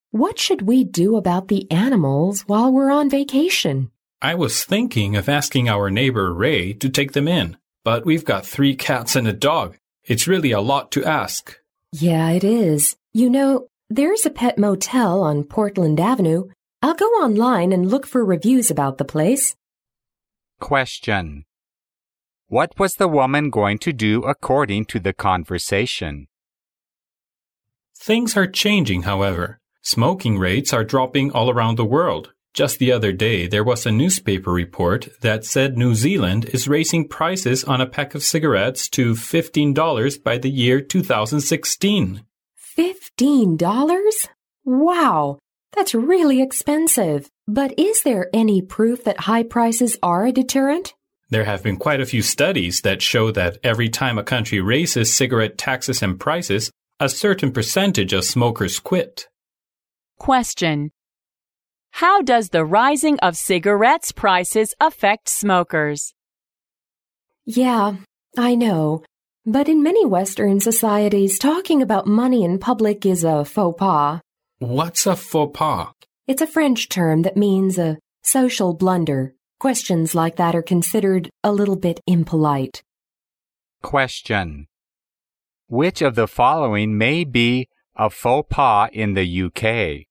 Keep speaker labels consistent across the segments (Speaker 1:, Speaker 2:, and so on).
Speaker 1: What should we do about the animals while we're on vacation?
Speaker 2: I was thinking of asking our neighbor Ray to take them in, but we've got 3 cats and a dog. It's really a lot to ask.
Speaker 1: Yeah, it is. You know, there's a pet motel on Portland Avenue. I'll go online and look for reviews about the place.
Speaker 3: Question. What was the woman going to do according to the conversation?
Speaker 2: Things are changing, however. Smoking rates are dropping all around the world. Just the other day, there was a newspaper report that said New Zealand is raising prices on a pack of cigarettes to $15 by the year 2016.
Speaker 1: $15? Wow, that's really expensive. But is there any proof that high prices are a deterrent?
Speaker 2: There have been quite a few studies that show that every time a country raises cigarette taxes and prices, a certain percentage of smokers quit.
Speaker 4: Question. How does the rising of cigarettes prices affect smokers?
Speaker 1: Yeah, I know. But in many Western societies, talking about money in public is a faux pas.
Speaker 2: What's a faux pas?
Speaker 1: It's a French term that means a social blunder. Questions like that are considered a little bit impolite.
Speaker 3: Question. Which of the following may be a faux pas in the UK?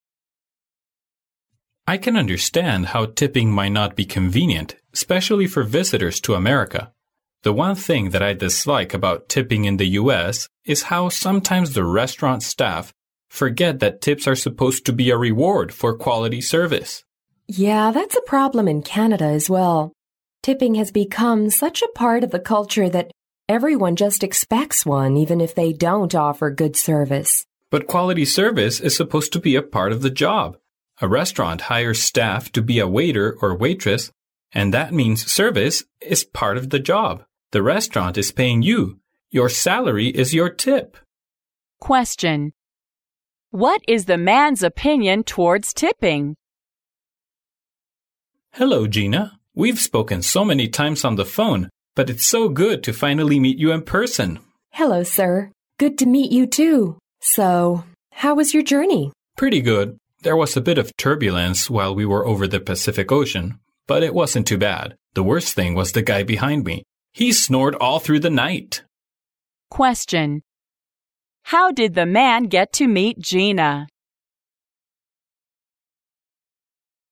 Speaker 2: I can understand how tipping might not be convenient, especially for visitors to America. The one thing that I dislike about tipping in the US is how sometimes the restaurant staff forget that tips are supposed to be a reward for quality service.
Speaker 1: Yeah, that's a problem in Canada as well. Tipping has become such a part of the culture that everyone just expects one, even if they don't offer good service.
Speaker 2: But quality service is supposed to be a part of the job. A restaurant hires staff to be a waiter or waitress, and that means service is part of the job. The restaurant is paying you. Your salary is your tip.
Speaker 4: Question. What is the man's opinion towards tipping?
Speaker 2: Hello, Gina. We've spoken so many times on the phone, but it's so good to finally meet you in person.
Speaker 1: Hello, sir. Good to meet you too. So, how was your journey?
Speaker 2: Pretty good. There was a bit of turbulence while we were over the Pacific Ocean, but it wasn't too bad. The worst thing was the guy behind me. He snored all through the night.
Speaker 4: Question. How did the man get to meet Gina?